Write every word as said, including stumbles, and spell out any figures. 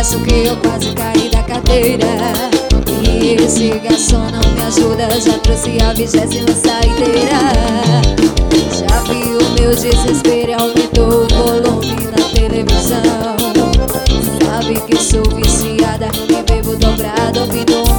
confesso que eu quase caí da cadeira. E esse garçom não me ajuda, já trouxe a vigésima saideira. Já vi o meu desespero e aumentou o volume na televisão. Sabe que sou viciada e bebo dobrado ouvindo